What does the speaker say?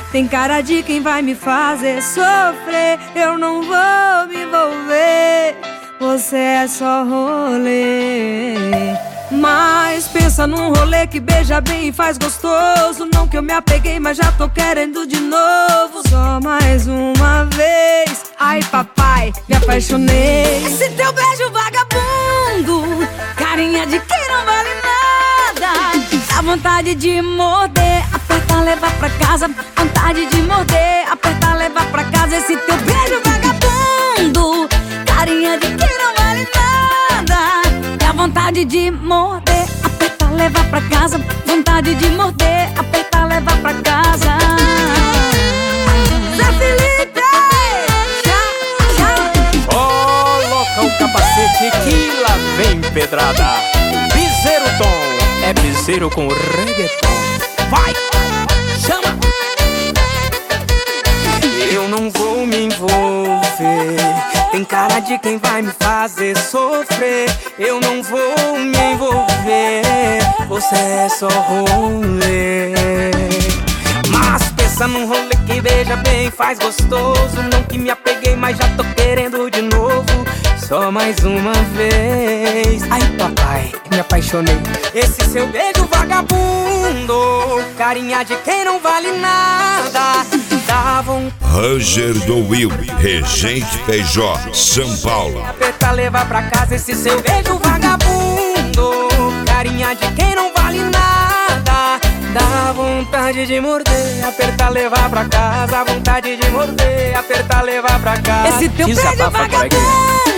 Tem cara de quem vai me fazer sofrer. Eu não vou me envolver, você é só rolê. Mas pensa num rolê que beija bem e faz gostoso. Não que eu me apeguei, mas já tô querendo de novo. Só mais uma vez. Ai papai, me apaixonei. Esse teu beijo vagabundo, carinha de quem não vale nada. Dá vontade de morder, apertar, levar pra casa. Vontade de morder, apertar, levar pra casa. Esse teu beijo vagabundo, carinha de quem não vale nada. Dá vontade de morder, apertar, levar pra casa. Vontade de morder, apertar, levar pra casa. Zé Felipe! Coloca o capacete que lá vem pedrada. Piseiro Tom, é piseiro com reggaeton. Vai, chama! Eu não vou me envolver, tem cara de quem vai me fazer sofrer. Eu não vou me envolver, você é só rolê. Mas pensa num rolê que beija bem, faz gostoso. Não que me apeguei, mas já tô querendo de novo. Só mais uma vez. Ai papai, me apaixonei. Esse seu beijo vagabundo, carinha de quem não vale nada. Dá vontade. Roger do Will, Regente PJ, São Paulo. Apertar, levar pra casa. Esse seu beijo vagabundo, carinha de quem não vale nada. Dá vontade de morder, apertar, levar pra casa. Vontade de morder, apertar, levar pra casa. Esse teu beijo vagabundo,